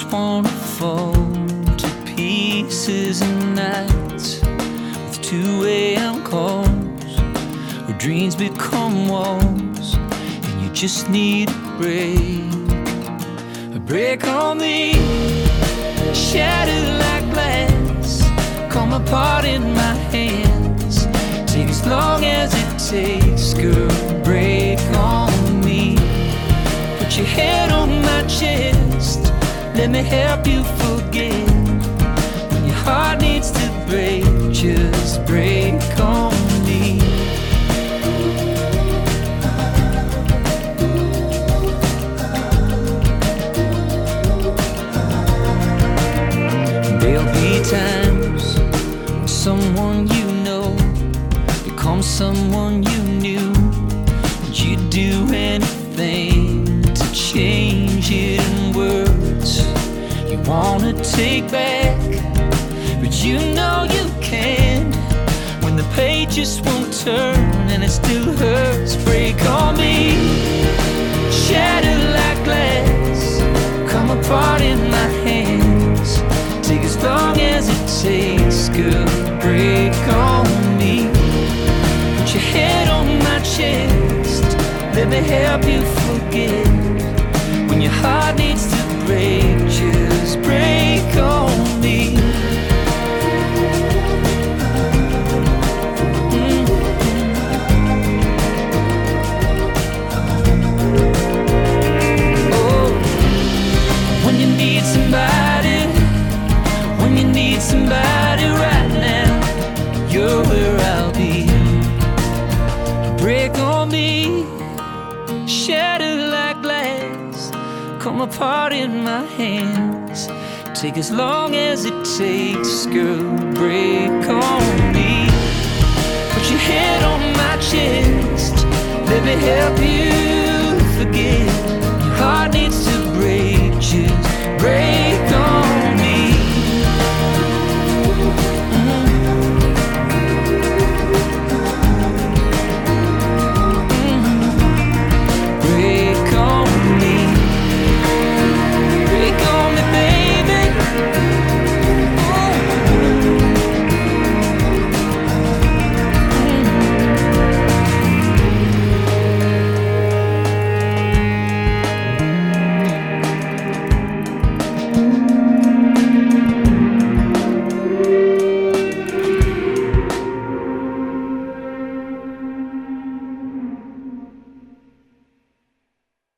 wanna fall to pieces at night with 2 a.m. calls where dreams become walls and you just need a break on me, shattered like glass, come apart in my hands. Take as long as it takes, girl, break on me. Put your head on my chest, let me help you forget. When your heart needs to break, just break on me. There'll be times when someone you know becomes someone you knew, and you'd do anything to change it in words you wanna take back, but you know you can't when the pages won't turn and it still hurts. Break on me, shattered like glass, come apart in my hands. Take as long as it takes, girl, break on me. Put your head on my chest, let me help you forget. When your heart needs to break, just break on me. Oh, when you need somebody, when you need somebody right now, you're where I'll be. Break on me, shattered like glass, come apart in my hands. Take as long as it takes, girl, break on me. Put your head on my chest, let me help you forget. Your heart needs to break, just break.